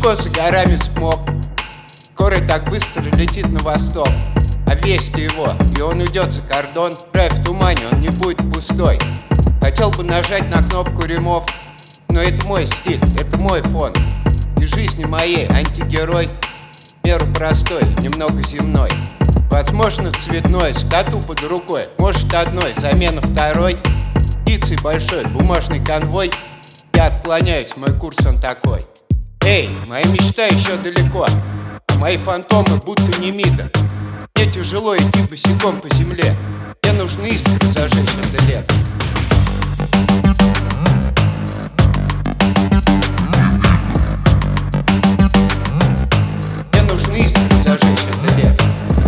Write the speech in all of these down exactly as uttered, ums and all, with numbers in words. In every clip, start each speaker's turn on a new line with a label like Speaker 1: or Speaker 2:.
Speaker 1: Далеко за горами смог, скорый так быстро летит на восток. А вести его, и он уйдет за кордон. Рай в тумане, он не будет пустой. Хотел бы нажать на кнопку ремов, но это мой стиль, это мой фон. И жизни моей антигерой, в меру простой, немного земной. Возможно цветной, с тату под рукой, может одной, замена второй. Птицей большой, бумажный конвой. Я отклоняюсь, мой курс он такой. Эй, моя мечта еще далеко, а мои фантомы будто немита. Мне тяжело идти босиком по земле, мне нужны искры зажечь это лето. Мне нужны искры зажечь это лето.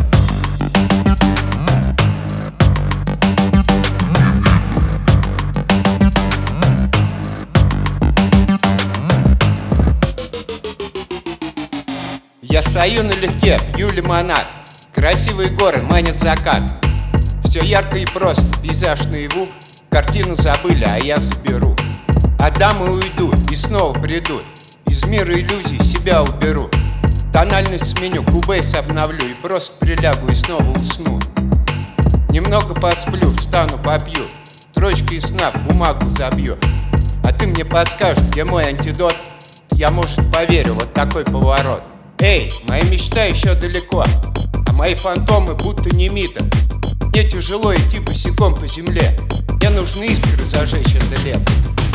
Speaker 1: Я стою налегке, пью лимонад. Красивые горы манят закат. Все ярко и просто, пейзаж наяву. Картину забыли, а я заберу. Отдам и уйду, и снова приду. Из мира иллюзий себя уберу. Тональность сменю, кубейс обновлю. И просто прилягу и снова усну. Немного посплю, встану, попью. Строчки из сна в бумагу забью. А ты мне подскажешь, где мой антидот. Я, может, поверю, вот такой поворот. Эй, моя мечта еще далеко, а мои фантомы будто немита. Мне тяжело идти босиком по земле, мне нужны искры зажечь это лето.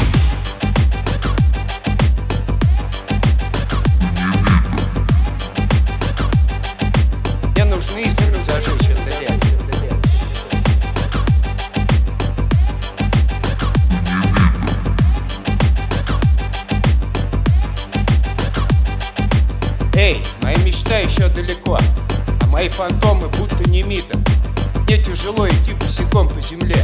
Speaker 1: Мне нужны искры зажечь это лето. Эй, моя мечта еще далеко, а мои фантомы будто немита. Мне тяжело идти босиком по земле,